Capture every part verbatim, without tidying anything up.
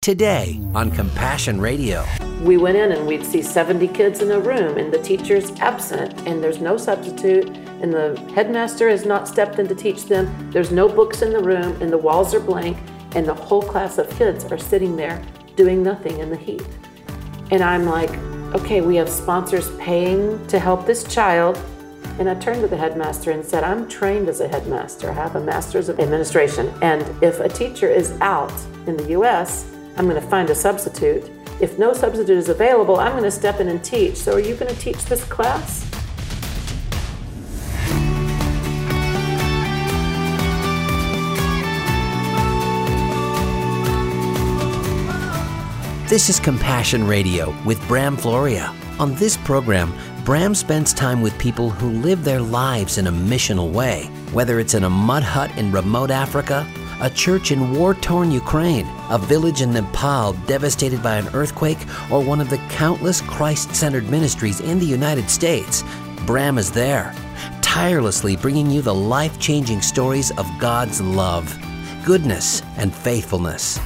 today on Compassion Radio. We went in and we'd see seventy kids in a room and the teacher's absent and there's no substitute and the headmaster has not stepped in to teach them. There's no books in the room and the walls are blank and the whole class of kids are sitting there doing nothing in the heat. And I'm like, okay, we have sponsors paying to help this child. And I turned to the headmaster and said, I'm trained as a headmaster. I have a master's of administration. And if a teacher is out in the U S, I'm going to find a substitute. If no substitute is available, I'm going to step in and teach. So are you going to teach this class? This is Compassion Radio with Bram Floria. On this program, Bram spends time with people who live their lives in a missional way, whether it's in a mud hut in remote Africa, a church in war-torn Ukraine, a village in Nepal devastated by an earthquake, or one of the countless Christ-centered ministries in the United States. Bram is there, tirelessly bringing you the life-changing stories of God's love, goodness, and faithfulness.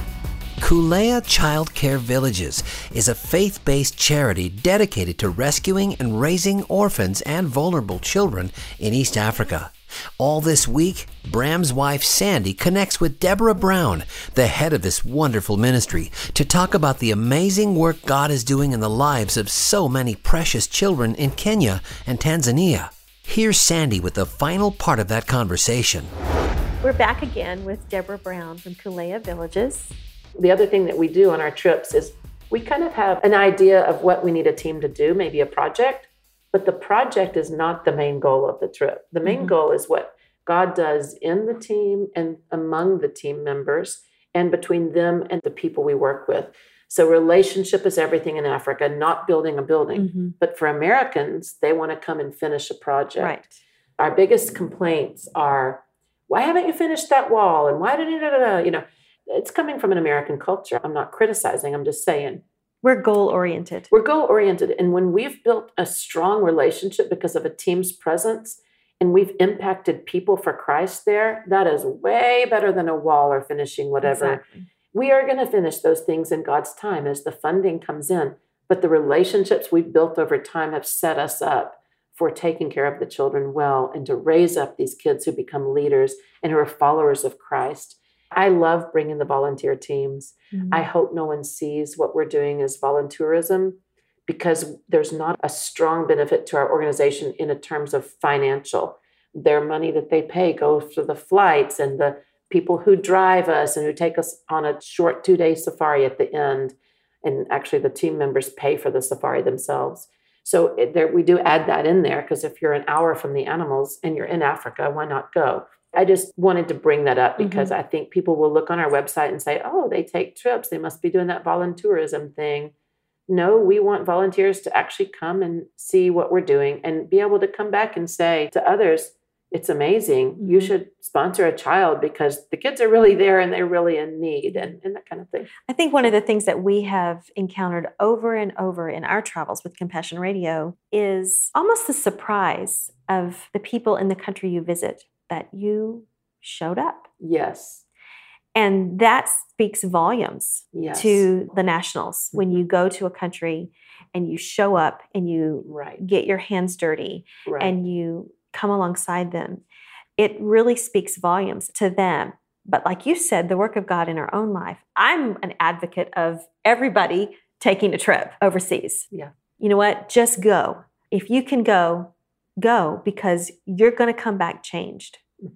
Kulea Child Care Villages is a faith-based charity dedicated to rescuing and raising orphans and vulnerable children in East Africa. All this week, Bram's wife Sandy connects with Deborah Brown, the head of this wonderful ministry, to talk about the amazing work God is doing in the lives of so many precious children in Kenya and Tanzania. Here's Sandy with the final part of that conversation. We're back again with Deborah Brown from Kulea Villages. The other thing that we do on our trips is we kind of have an idea of what we need a team to do, maybe a project, but the project is not the main goal of the trip. The main mm-hmm. goal is what God does in the team and among the team members and between them and the people we work with. So relationship is everything in Africa, not building a building. Mm-hmm. But for Americans, they want to come and finish a project. Right. Our biggest complaints are, why haven't you finished that wall? And why did you, da, da, da? you know, it's coming from an American culture. I'm not criticizing. I'm just saying. We're goal-oriented. We're goal-oriented. And when we've built a strong relationship because of a team's presence and we've impacted people for Christ there, that is way better than a wall or finishing whatever. Exactly. We are going to finish those things in God's time as the funding comes in. But the relationships we've built over time have set us up for taking care of the children well and to raise up these kids who become leaders and who are followers of Christ. I love bringing the volunteer teams. Mm-hmm. I hope no one sees what we're doing as volunteerism because there's not a strong benefit to our organization in terms of financial. Their money that they pay goes for the flights and the people who drive us and who take us on a short two-day safari at the end. And actually the team members pay for the safari themselves. So it, there, we do add that in there because if you're an hour from the animals and you're in Africa, why not go? I just wanted to bring that up because mm-hmm. I think people will look on our website and say, oh, they take trips. They must be doing that volunteerism thing. No, we want volunteers to actually come and see what we're doing and be able to come back and say to others, it's amazing. Mm-hmm. You should sponsor a child because the kids are really there and they're really in need and, and that kind of thing. I think one of the things that we have encountered over and over in our travels with Compassion Radio is almost the surprise of the people in the country you visit. That you showed up. Yes. And that speaks volumes yes. to the nationals. When you go to a country and you show up and you right. get your hands dirty right. and you come alongside them, it really speaks volumes to them. But like you said, the work of God in our own life, I'm an advocate of everybody taking a trip overseas. Yeah. You know what? Just go. If you can go, go because you're going to come back changed.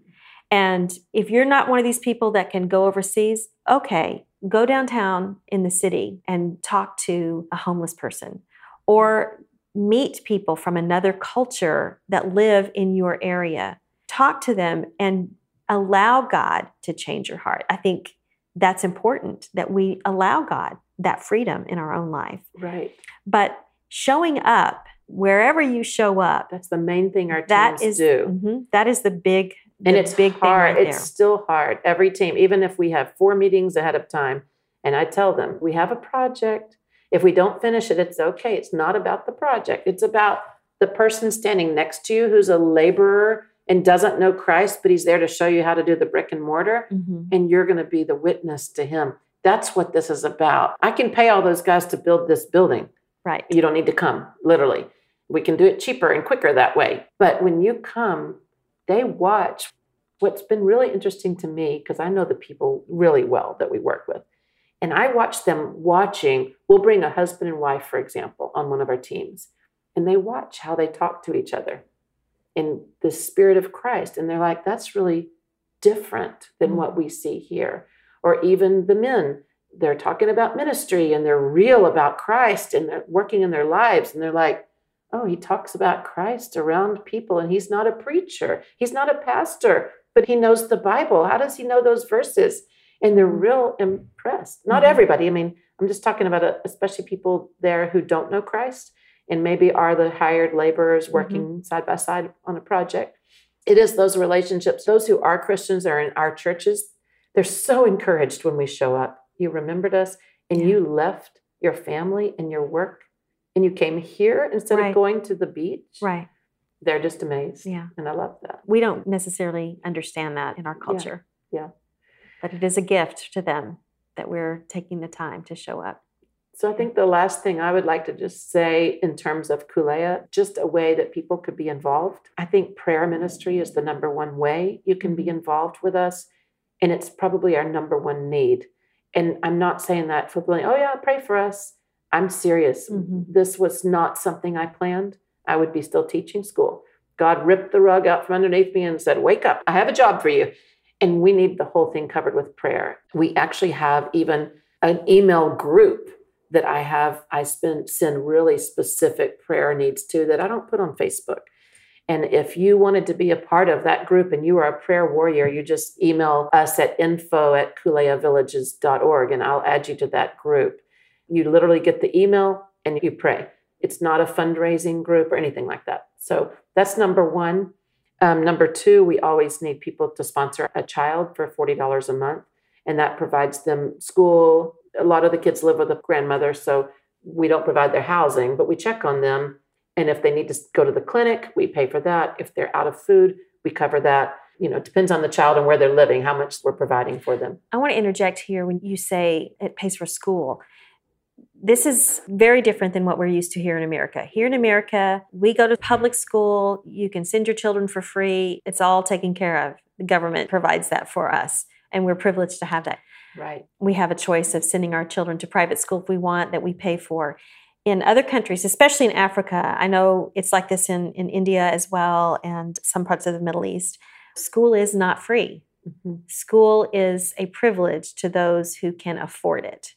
And if you're not one of these people that can go overseas, okay, go downtown in the city and talk to a homeless person or meet people from another culture that live in your area. Talk to them and allow God to change your heart. I think that's important that we allow God that freedom in our own life. Right. But showing up, wherever you show up, that's the main thing our teams that is, do. Mm-hmm, that is the big, the and it's big hard. Thing right it's there. Still hard. Every team, even if we have four meetings ahead of time, and I tell them we have a project. If we don't finish it, it's okay. It's not about the project. It's about the person standing next to you who's a laborer and doesn't know Christ, but he's there to show you how to do the brick and mortar, mm-hmm. and you're going to be the witness to him. That's what this is about. I can pay all those guys to build this building. Right. You don't need to come, literally. We can do it cheaper and quicker that way. But when you come, they watch. What's been really interesting to me, because I know the people really well that we work with, and I watch them watching. We'll bring a husband and wife, for example, on one of our teams, and they watch how they talk to each other in the spirit of Christ. And they're like, that's really different than mm-hmm. what we see here. Or even the men, they're talking about ministry and they're real about Christ and they're working in their lives. And they're like, oh, he talks about Christ around people and he's not a preacher. He's not a pastor, but he knows the Bible. How does he know those verses? And they're real impressed. Not mm-hmm. everybody. I mean, I'm just talking about a, especially people there who don't know Christ and maybe are the hired laborers working mm-hmm. side by side on a project. It is those relationships. Those who are Christians are in our churches. They're so encouraged when we show up. You remembered us and yeah. you left your family and your work and you came here instead right. of going to the beach. Right. They're just amazed. Yeah. And I love that. We don't necessarily understand that in our culture. Yeah. yeah. But it is a gift to them that we're taking the time to show up. So I think the last thing I would like to just say in terms of Kulea, just a way that people could be involved. I think prayer ministry is the number one way you can be involved with us. And it's probably our number one need. And I'm not saying that flippantly, oh yeah, pray for us. I'm serious. Mm-hmm. This was not something I planned. I would be still teaching school. God ripped the rug out from underneath me and said, wake up, I have a job for you. And we need the whole thing covered with prayer. We actually have even an email group that I have, I spend, send really specific prayer needs to that I don't put on Facebook. And if you wanted to be a part of that group and you are a prayer warrior, you just email us at info at kulea villages dot org and I'll add you to that group. You literally get the email and you pray. It's not a fundraising group or anything like that. So that's number one. Um, number two, we always need people to sponsor a child for forty dollars a month. And that provides them school. A lot of the kids live with a grandmother, so we don't provide their housing, but we check on them. And if they need to go to the clinic, we pay for that. If they're out of food, we cover that. You know, it depends on the child and where they're living, how much we're providing for them. I want to interject here when you say it pays for school. This is very different than what we're used to here in America. Here in America, we go to public school. You can send your children for free. It's all taken care of. The government provides that for us, and we're privileged to have that. Right. We have a choice of sending our children to private school if we want, that we pay for. In other countries, especially in Africa, I know it's like this in, in India as well and some parts of the Middle East, school is not free. Mm-hmm. School is a privilege to those who can afford it.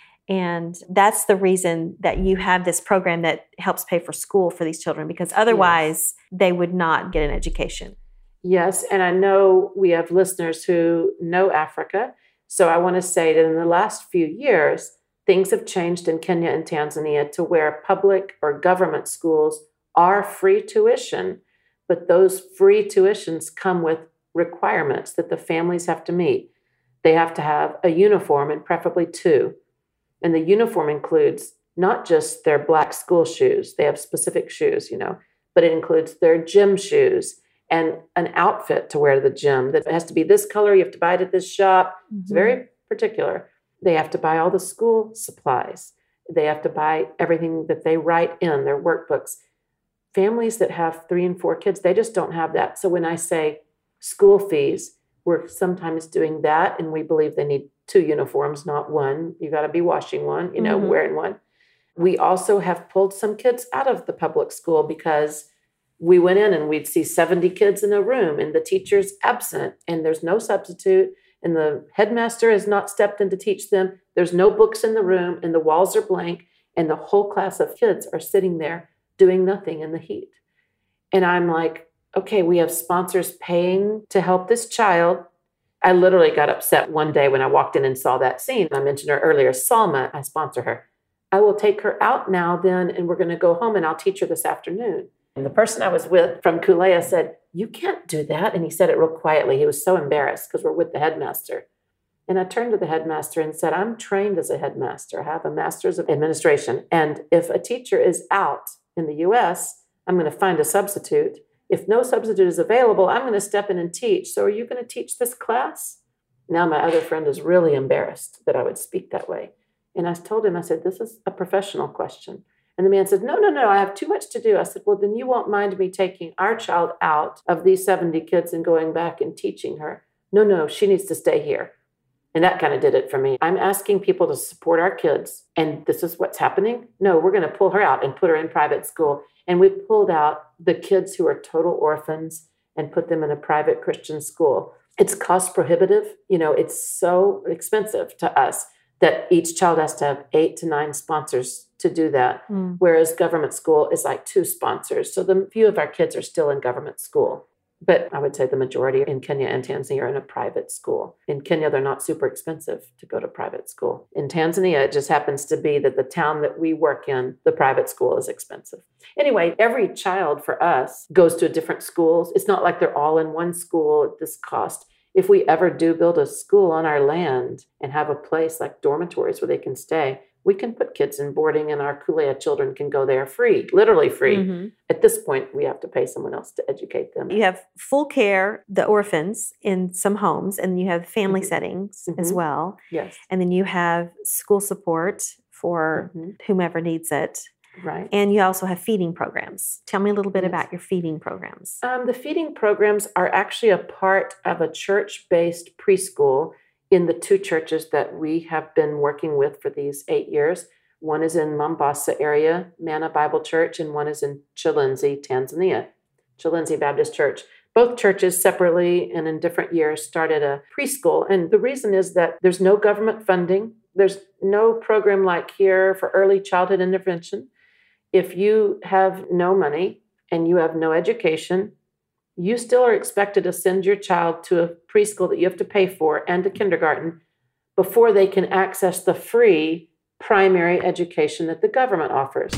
And that's the reason that you have this program that helps pay for school for these children, because otherwise yes. they would not get an education. Yes, and I know we have listeners who know Africa. So I want to say that in the last few years, things have changed in Kenya and Tanzania to where public or government schools are free tuition, but those free tuitions come with requirements that the families have to meet. They have to have a uniform and preferably two. And the uniform includes not just their black school shoes, they have specific shoes, you know, but it includes their gym shoes and an outfit to wear to the gym that has to be this color. You have to buy it at this shop. Mm-hmm. It's very particular. They have to buy all the school supplies. They have to buy everything that they write in, their workbooks. Families that have three and four kids, they just don't have that. So when I say school fees, we're sometimes doing that, and we believe they need two uniforms, not one. You got to be washing one, you know, mm-hmm. wearing one. We also have pulled some kids out of the public school because we went in and we'd see seventy kids in a room and the teacher's absent and there's no substitute and the headmaster has not stepped in to teach them. There's no books in the room and the walls are blank and the whole class of kids are sitting there doing nothing in the heat. And I'm like, okay, we have sponsors paying to help this child. I literally got upset one day when I walked in and saw that scene. I mentioned her earlier, Salma, I sponsor her. I will take her out now then, and we're going to go home and I'll teach her this afternoon. And the person I was with from Kulea said, you can't do that. And he said it real quietly. He was so embarrassed because we're with the headmaster. And I turned to the headmaster and said, I'm trained as a headmaster. I have a master's of administration. And if a teacher is out in the U S, I'm going to find a substitute. If no substitute is available, I'm going to step in and teach. So are you going to teach this class? Now my other friend is really embarrassed that I would speak that way. And I told him, I said, this is a professional question. And the man said, no, no, no, I have too much to do. I said, well, then you won't mind me taking our child out of these seventy kids and going back and teaching her. No, no, she needs to stay here. And that kind of did it for me. I'm asking people to support our kids. And this is what's happening. No, we're going to pull her out and put her in private school. And we pulled out the kids who are total orphans and put them in a private Christian school. It's cost prohibitive. You know, it's so expensive to us that each child has to have eight to nine sponsors to do that, mm. whereas government school is like two sponsors. So the few of our kids are still in government school. But I would say the majority in Kenya and Tanzania are in a private school. In Kenya, they're not super expensive to go to private school. In Tanzania, it just happens to be that the town that we work in, the private school is expensive. Anyway, every child for us goes to a different schools. It's not like they're all in one school at this cost. If we ever do build a school on our land and have a place like dormitories where they can stay, we can put kids in boarding and our Kulea children can go there free, literally free. Mm-hmm. At this point, we have to pay someone else to educate them. You have full care, the orphans in some homes, and you have family mm-hmm. settings mm-hmm. as well. Yes. And then you have school support for mm-hmm. whomever needs it. Right. And you also have feeding programs. Tell me a little bit yes. about your feeding programs. Um, the feeding programs are actually a part of a church-based preschool in the two churches that we have been working with for these eight years. One is in Mombasa area, Manna Bible Church, and one is in Chilinzi, Tanzania, Chilinzi Baptist Church. Both churches separately and in different years started a preschool. And the reason is that there's no government funding. There's no program like here for early childhood intervention. If you have no money and you have no education, you still are expected to send your child to a preschool that you have to pay for and a kindergarten before they can access the free primary education that the government offers.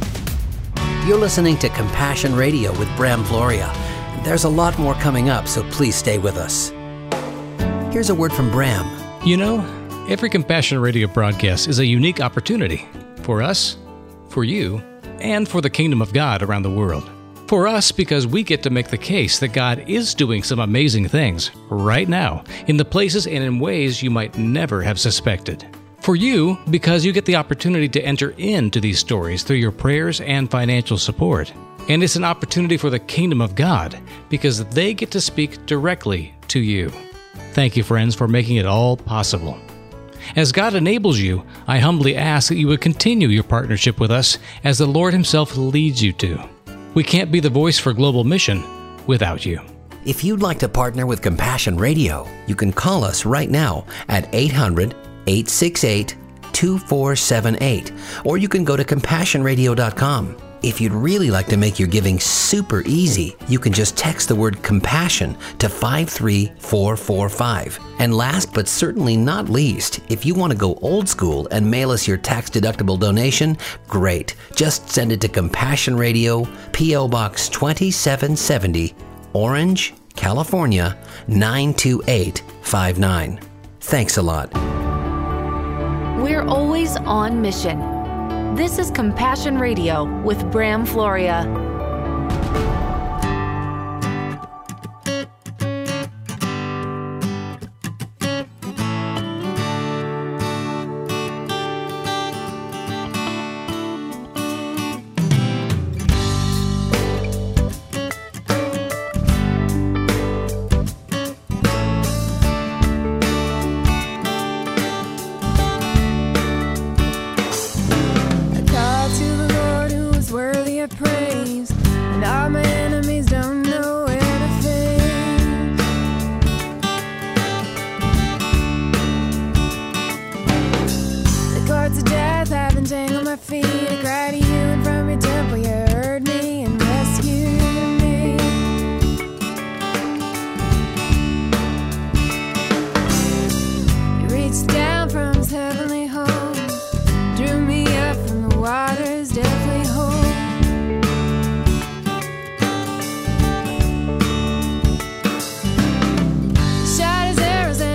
You're listening to Compassion Radio with Bram Floria. There's a lot more coming up, so please stay with us. Here's a word from Bram. You know, every Compassion Radio broadcast is a unique opportunity for us, for you, and for the kingdom of God around the world. For us, because we get to make the case that God is doing some amazing things right now in the places and in ways you might never have suspected. For you, because you get the opportunity to enter into these stories through your prayers and financial support. And it's an opportunity for the kingdom of God because they get to speak directly to you. Thank you, friends, for making it all possible. As God enables you, I humbly ask that you would continue your partnership with us as the Lord Himself leads you to. We can't be the voice for global mission without you. If you'd like to partner with Compassion Radio, you can call us right now at eight hundred, eight six eight, two four seven eight, or you can go to compassion radio dot com. If you'd really like to make your giving super easy, you can just text the word compassion to five three four four five. And last but certainly not least, if you want to go old school and mail us your tax-deductible donation, great. Just send it to Compassion Radio, P O Box twenty-seven seventy, Orange, California, nine two eight five nine. Thanks a lot. We're always on mission. This is Compassion Radio with Bram Floria.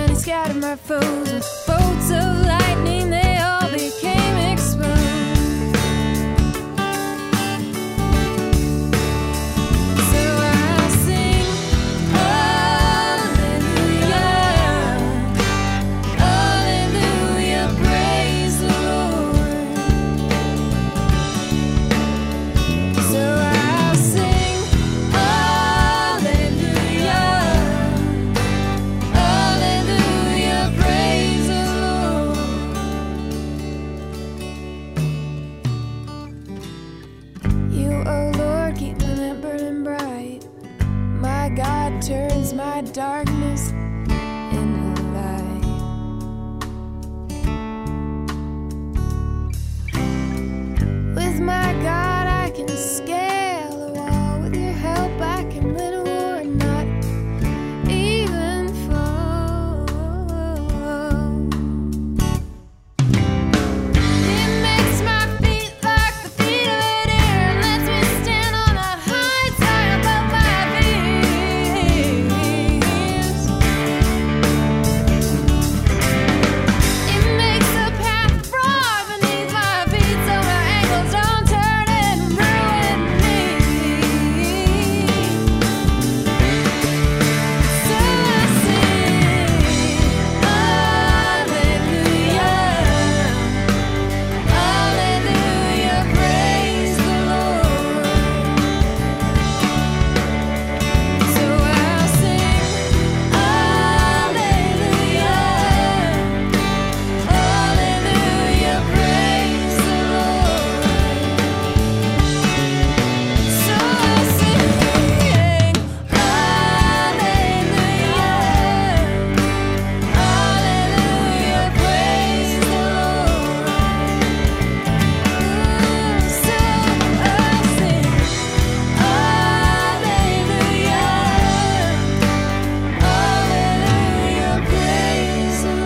Bolts of lightning, they all became exposed. With my God, I can scale a wall. With your help, I can win a war and not even fall. It makes my feet like the feet of a deer and lets me stand on a high tide above my fears. It makes a path broad beneath my feet so my ankles don't turn and ruin me. So I sing hallelujah, hallelujah, praise the Lord. So I'll sing hallelujah, hallelujah, praise the Lord. So I'll sing hallelujah, hallelujah, praise the Lord. So I'll sing hallelujah, hallelujah, praise the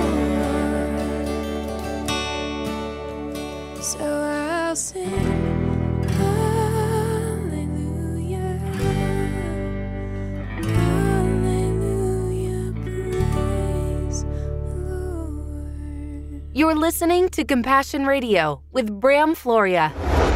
Lord. So I'll sing hallelujah, hallelujah, praise the Lord. You're listening to Compassion Radio with Bram Floria.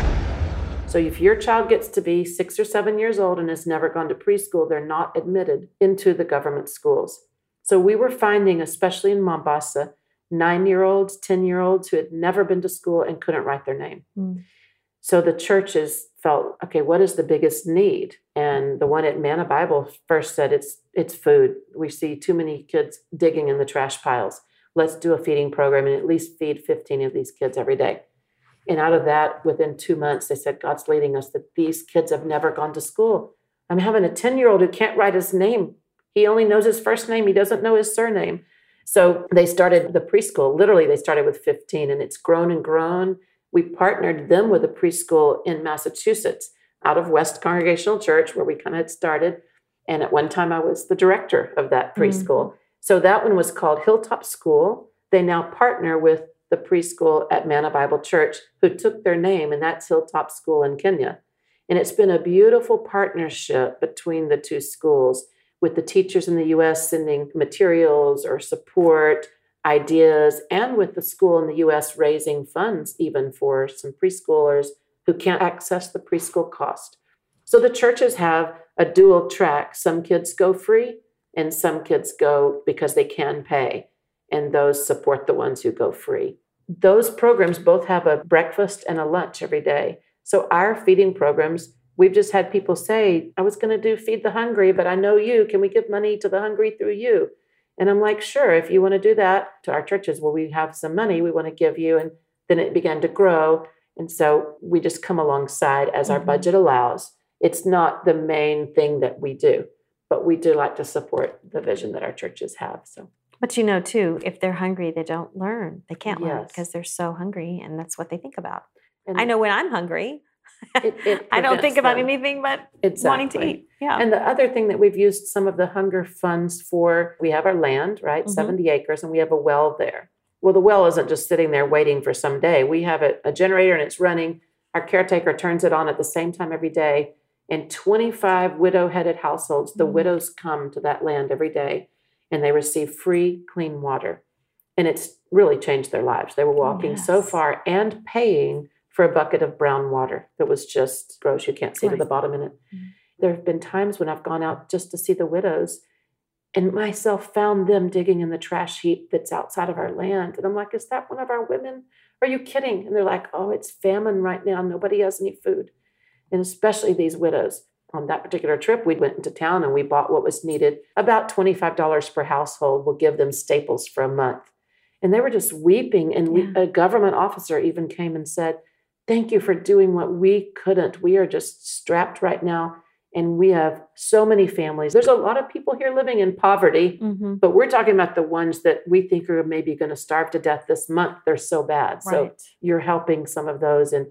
So if your child gets to be six or seven years old and has never gone to preschool, they're not admitted into the government schools. So we were finding, especially in Mombasa, nine-year-olds, ten-year-olds who had never been to school and couldn't write their name. Mm. So the churches felt, okay, what is the biggest need? And the one at Manna Bible first said, it's it's food. We see too many kids digging in the trash piles. Let's do a feeding program and at least feed fifteen of these kids every day. And out of that, within two months, they said, God's leading us that these kids have never gone to school. I'm having a ten-year-old who can't write his name. He only knows his first name. He doesn't know his surname. So they started the preschool. Literally, they started with fifteen, and it's grown and grown. We partnered them with a preschool in Massachusetts out of West Congregational Church, where we kind of had started. And at one time, I was the director of that preschool. Mm-hmm. So that one was called Hilltop School. They now partner with the preschool at Manna Bible Church, who took their name, and that's Hilltop School in Kenya. And it's been a beautiful partnership between the two schools, with the teachers in the U S sending materials or support, ideas, and with the school in the U S raising funds even for some preschoolers who can't access the preschool cost. So the churches have a dual track. Some kids go free, and some kids go because they can pay, and those support the ones who go free. Those programs both have a breakfast and a lunch every day. So our feeding programs, we've just had people say, I was going to do Feed the Hungry, but I know you. Can we give money to the hungry through you? And I'm like, sure, if you want to do that to our churches, well, we have some money we want to give you. And then it began to grow. And so we just come alongside as our mm-hmm. budget allows. It's not the main thing that we do, but we do like to support the vision that our churches have. So. But you know, too, if they're hungry, they don't learn. They can't yes. learn because they're so hungry, and that's what they think about. And I know when I'm hungry, it, it I don't think about them. anything but exactly. wanting to eat. Yeah. And the other thing that we've used some of the hunger funds for, we have our land, right, mm-hmm. seventy acres, and we have a well there. Well, the well isn't just sitting there waiting for some day. We have a, a generator, and it's running. Our caretaker turns it on at the same time every day. And twenty-five widow-headed households, the mm-hmm. widows come to that land every day, and they receive free, clean water. And it's really changed their lives. They were walking yes. so far and paying for a bucket of brown water that was just gross. You can't see right. to the bottom in it. Mm-hmm. There have been times when I've gone out just to see the widows and myself found them digging in the trash heap that's outside of our land. And I'm like, is that one of our women? Are you kidding? And they're like, oh, it's famine right now. Nobody has any food. And especially these widows. On that particular trip, we went into town and we bought what was needed. About twenty-five dollars per household will give them staples for a month. And they were just weeping. And we, yeah. a government officer even came and said, thank you for doing what we couldn't. We are just strapped right now. And we have so many families. There's a lot of people here living in poverty, mm-hmm. but we're talking about the ones that we think are maybe going to starve to death this month. They're so bad. Right. So you're helping some of those. And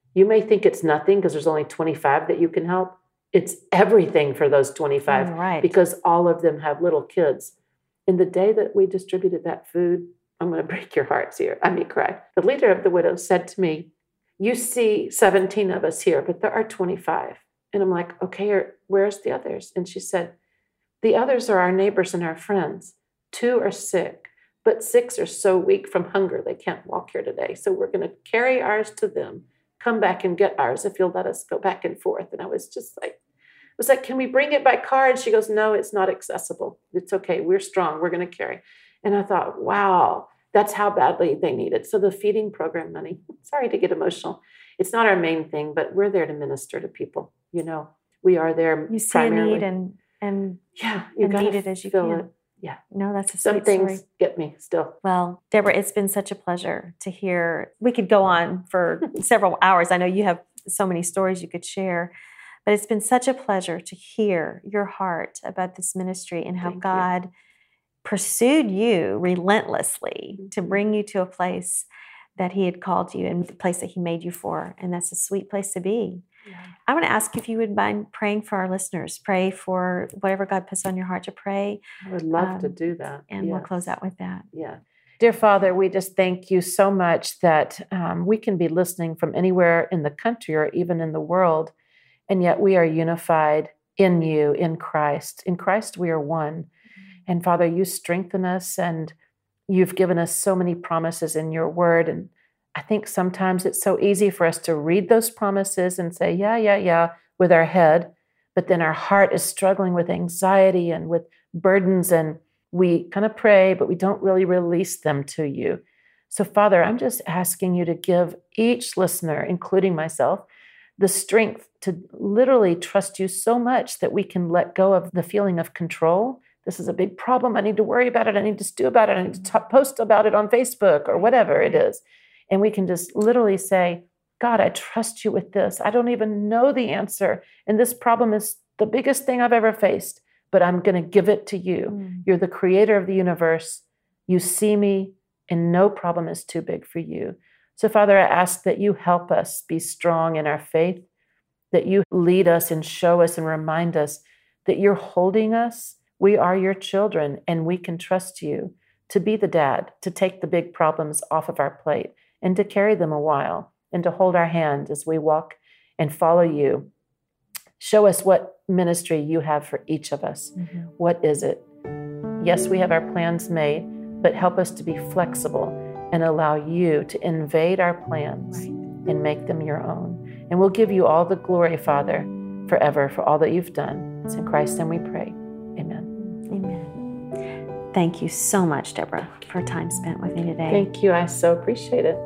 You may think it's nothing because there's only twenty-five that you can help. It's everything for those twenty-five Oh, right. because all of them have little kids. In the day that we distributed that food, I'm going to break your hearts here. I mean, cry. The leader of the widows said to me, you see seventeen of us here, but there are twenty-five. And I'm like, okay, where's the others? And she said, the others are our neighbors and our friends. Two are sick, but six are so weak from hunger they can't walk here today. So we're going to carry ours to them, come back and get ours if you'll let us go back and forth. And I was just like, it was like, can we bring it by car? And she goes, no, it's not accessible. It's okay. We're strong. We're going to carry. And I thought, wow, that's how badly they need it. So the feeding program money, sorry to get emotional. It's not our main thing, but we're there to minister to people. You know, we are there. You see primarily. a need and and yeah, you and got meet to it as you feel can. it. Yeah. No, that's a Some sweet things story. get me still. Well, Deborah, it's been such a pleasure to hear. We could go on for several hours. I know you have so many stories you could share, but it's been such a pleasure to hear your heart about this ministry and how Thank you. God pursued you relentlessly to Mhm. bring you to a place that He had called you and the place that He made you for. And that's a sweet place to be. Yeah. I want to ask if you would mind praying for our listeners. Pray for whatever God puts on your heart to pray. I would love to Um, do that. And we'll Yes. close out with that. Yeah. Dear Father, we just thank you so much that um, we can be listening from anywhere in the country or even in the world, and yet we are unified in you, in Christ. In Christ, we are one. And Father, you strengthen us, and you've given us so many promises in your word. And I think sometimes it's so easy for us to read those promises and say, yeah, yeah, yeah, with our head, but then our heart is struggling with anxiety and with burdens, and we kind of pray, but we don't really release them to you. So, Father, I'm just asking you to give each listener, including myself, the strength to literally trust you so much that we can let go of the feeling of control. This is a big problem. I need to worry about it. I need to stew about it. I need to talk, post about it on Facebook or whatever it is. And we can just literally say, God, I trust you with this. I don't even know the answer. And this problem is the biggest thing I've ever faced, but I'm going to give it to you. Mm. You're the creator of the universe. You see me, and no problem is too big for you. So, Father, I ask that you help us be strong in our faith, that you lead us and show us and remind us that you're holding us. We are your children, and we can trust you to be the dad, to take the big problems off of our plate and to carry them a while and to hold our hand as we walk and follow you. Show us what ministry you have for each of us. Mm-hmm. What is it? Yes, we have our plans made, but help us to be flexible and allow you to invade our plans Right. and make them your own. And we'll give you all the glory, Father, forever for all that you've done. It's in Christ's name we pray. Amen. Amen. Thank you so much, Deborah, for time spent with me today. Thank you. I so appreciate it.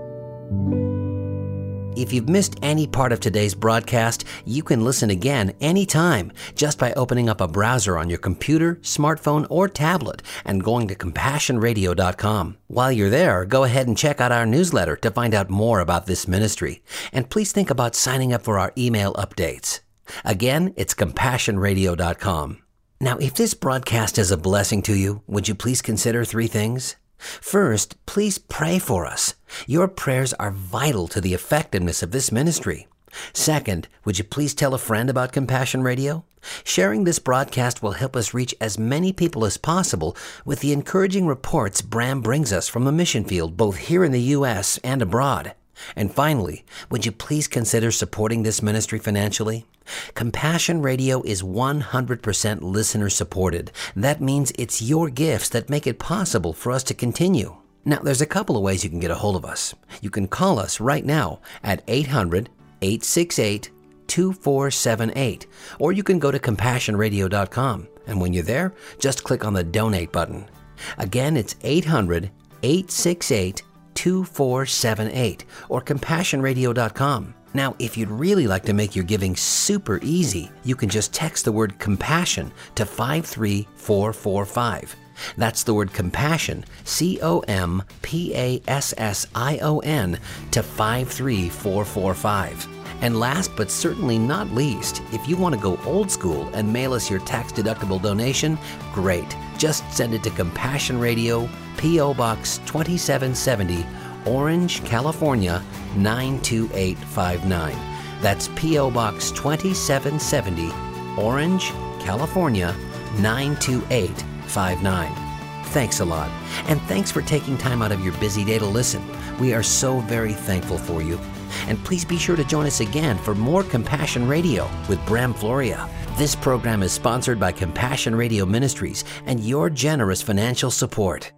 If you've missed any part of today's broadcast, you can listen again anytime just by opening up a browser on your computer, smartphone, or tablet and going to compassion radio dot com. While you're there, go ahead and check out our newsletter to find out more about this ministry. And please think about signing up for our email updates. Again, it's compassion radio dot com. Now, if this broadcast is a blessing to you, would you please consider three things? First, please pray for us. Your prayers are vital to the effectiveness of this ministry. Second, would you please tell a friend about Compassion Radio? Sharing this broadcast will help us reach as many people as possible with the encouraging reports Bram brings us from the mission field, both here in the U S and abroad. And finally, would you please consider supporting this ministry financially? Compassion Radio is one hundred percent listener supported. That means it's your gifts that make it possible for us to continue. Now, there's a couple of ways you can get a hold of us. You can call us right now at eight hundred, eight six eight, two four seven eight, or you can go to compassion radio dot com. And when you're there, just click on the donate button. Again, it's eight hundred, eight six eight, two four seven eight or compassion radio dot com. Now, if you'd really like to make your giving super easy, you can just text the word compassion to five three four four five. That's the word compassion, C O M P A S S I O N, to five three four four five. And last but certainly not least, if you want to go old school and mail us your tax-deductible donation, great. Just send it to Compassion Radio, P O Box twenty-seven seventy, Orange, California, nine two eight five nine. That's P O Box twenty-seven seventy, Orange, California, nine two eight five nine. Thanks a lot. And thanks for taking time out of your busy day to listen. We are so very thankful for you. And please be sure to join us again for more Compassion Radio with Bram Floria. This program is sponsored by Compassion Radio Ministries and your generous financial support.